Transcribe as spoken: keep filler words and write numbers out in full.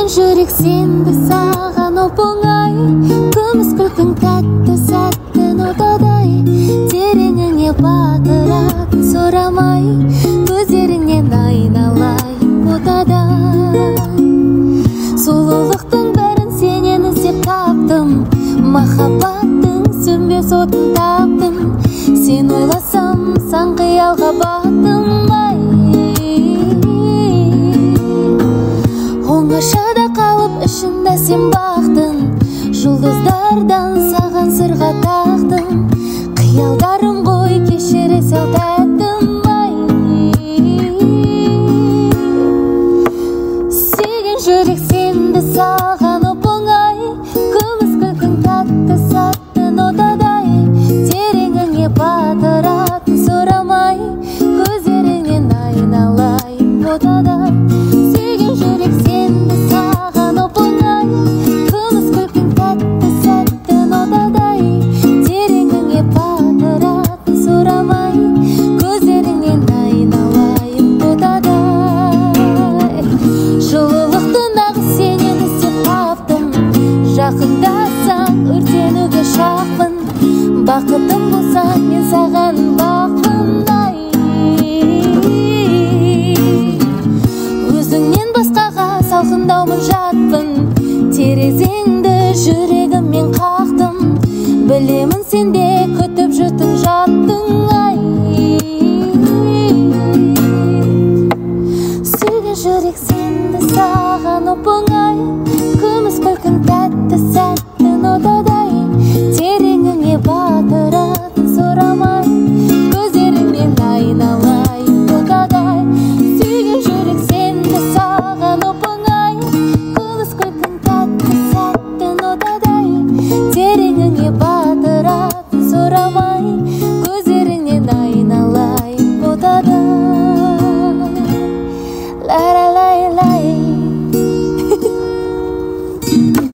жүрек сенді саған оп-оңай, күміс күлкің тәтті сәттің отадай, тереңіңе батыратын сұрамай, көздеріңнен айналайын ботада. Сұлулықтың бәрін сенен іздеп таптым, махаббаттың сөнбес отын таптым, сен ойласам сан қиялға баттым. Оңашада қалып ішінде сен бақтың, жұлдыздардан саған сырға тақтың, қиялдарым ғой кешіре сал тәттім ай. Сүйген жүрек сенді саған оп-оңай, күміс күлкің тәтті сәттің отадай, тереңіңе батыратын сұрамай, көздеріңнен айналайын ботада. Сүйген жүрек сенді саған оп-оңай, күміс күлкің тәтті сәттің отадай, тереңіңе батыратын сұрамай, көздеріңнен айналайын ботада. Жылылықты нағыз сенен іздеп таптым, жақындасаң өртенуге шақпын, бақытым болса мен саған бақпын ай. Өзіңнен басқаға салқындаумын жатпын, терезеңді жүрегіммен қақтым, білемін сенде күтіп жүрдің жаттың ай. Сүйген жүрек сенді саған оп-оңай, күміс күлкің